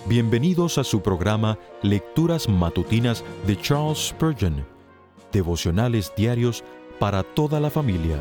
Bienvenidos a su programa Lecturas Matutinas de Charles Spurgeon, devocionales diarios para toda la familia.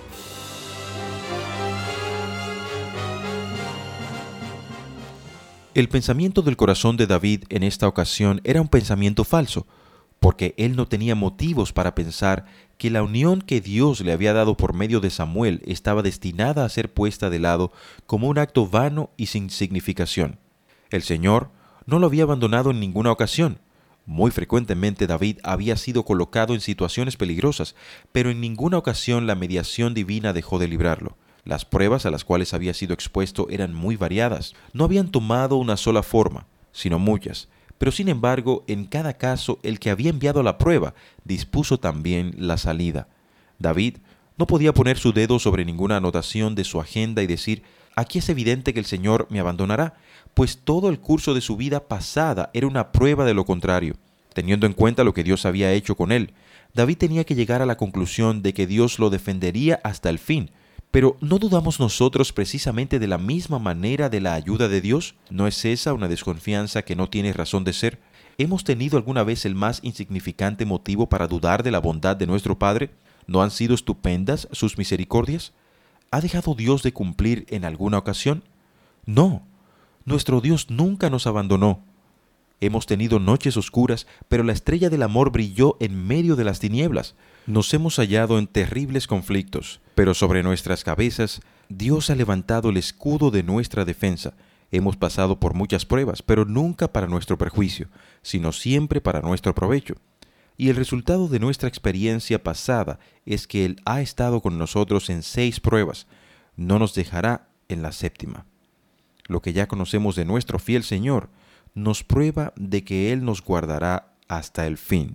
El pensamiento del corazón de David en esta ocasión era un pensamiento falso, porque él no tenía motivos para pensar que la unión que Dios le había dado por medio de Samuel estaba destinada a ser puesta de lado como un acto vano y sin significación. El Señor no lo había abandonado en ninguna ocasión. Muy frecuentemente David había sido colocado en situaciones peligrosas, pero en ninguna ocasión la mediación divina dejó de librarlo. Las pruebas a las cuales había sido expuesto eran muy variadas. No habían tomado una sola forma, sino muchas. Pero sin embargo, en cada caso, el que había enviado la prueba dispuso también la salida. David no podía poner su dedo sobre ninguna anotación de su agenda y decir: aquí es evidente que el Señor me abandonará, pues todo el curso de su vida pasada era una prueba de lo contrario. Teniendo en cuenta lo que Dios había hecho con él, David tenía que llegar a la conclusión de que Dios lo defendería hasta el fin. Pero ¿no dudamos nosotros precisamente de la misma manera de la ayuda de Dios? ¿No es esa una desconfianza que no tiene razón de ser? ¿Hemos tenido alguna vez el más insignificante motivo para dudar de la bondad de nuestro Padre? ¿No han sido estupendas sus misericordias? ¿Ha dejado Dios de cumplir en alguna ocasión? No, nuestro Dios nunca nos abandonó. Hemos tenido noches oscuras, pero la estrella del amor brilló en medio de las tinieblas. Nos hemos hallado en terribles conflictos, pero sobre nuestras cabezas Dios ha levantado el escudo de nuestra defensa. Hemos pasado por muchas pruebas, pero nunca para nuestro perjuicio, sino siempre para nuestro provecho. Y el resultado de nuestra experiencia pasada es que Él ha estado con nosotros en 6 pruebas. No nos dejará en la 7ª. Lo que ya conocemos de nuestro fiel Señor nos prueba de que Él nos guardará hasta el fin.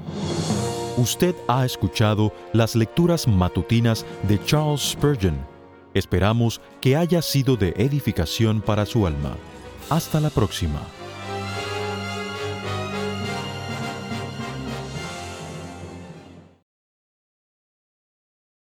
Usted ha escuchado las lecturas matutinas de Charles Spurgeon. Esperamos que haya sido de edificación para su alma. Hasta la próxima.